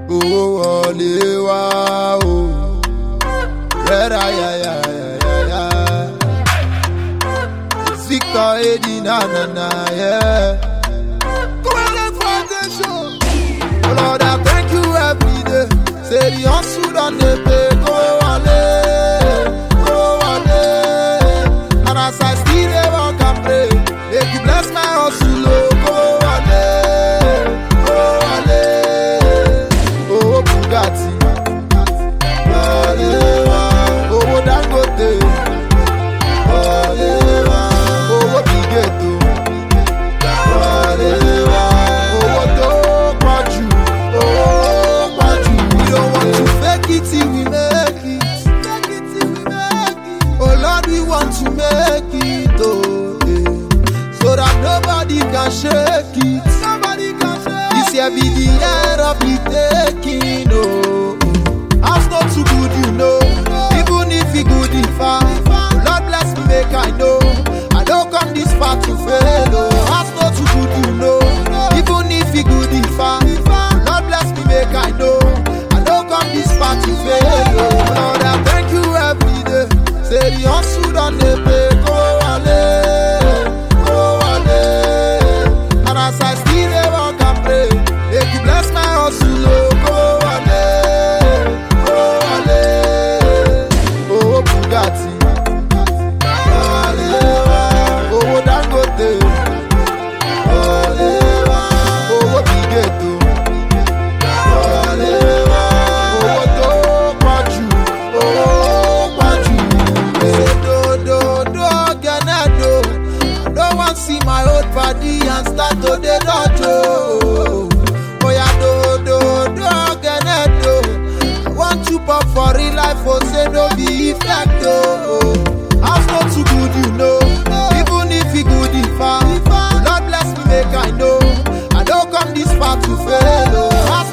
Oh, Olewa, oh. Red eye, yeah. It's Victor Eddie, na, yeah. Oh Lord, I thank you every day. Say the hustle on the pay, go on, and as I still dey walk and pray, make you bless my hustle, go on, oh Bugatti, oh Dangote, oh Bigeto. To make it, oh, yeah. So that nobody can shake it. This year be the year of the taking, oh. House not too good, you know. Even if it good, if Lord bless me, make I know. I don't come this far to fail, oh. House not too good, you know. Even if it good, if Lord bless me, make I know. I don't come this far to fail, oh. Lord, I thank you every day. Say the hustle on the pay, go on, and as I still dey walk and pray, make you bless my hustle, go on, oh Bugatti, oh Dangote, oh Bigeto, see my old body and start to the dojo. Oh yeah, do again, do. I want you pop for real life, oh say no be effect, oh. House not too good, you know. Even if it good, if Lord bless me, make I know. I don't come this far to fail, oh.